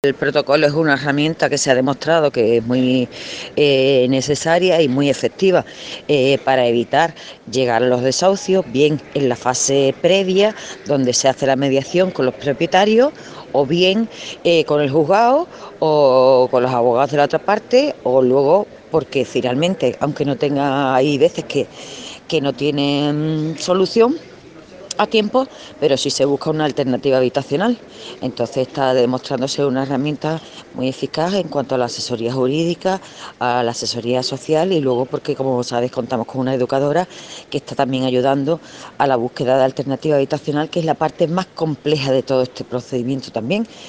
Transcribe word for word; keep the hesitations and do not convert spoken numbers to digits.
El protocolo es una herramienta que se ha demostrado que es muy eh, necesaria y muy efectiva eh, para evitar llegar a los desahucios, bien en la fase previa, donde se hace la mediación con los propietarios, o bien eh, con el juzgado, o con los abogados de la otra parte, o luego, porque finalmente, aunque no tenga, hay veces que, que no tienen solución a tiempo, pero sí se busca una alternativa habitacional. Entonces está demostrándose una herramienta muy eficaz en cuanto a la asesoría jurídica, a la asesoría social y luego porque, como sabes, contamos con una educadora que está también ayudando a la búsqueda de alternativa habitacional, que es la parte más compleja de todo este procedimiento también.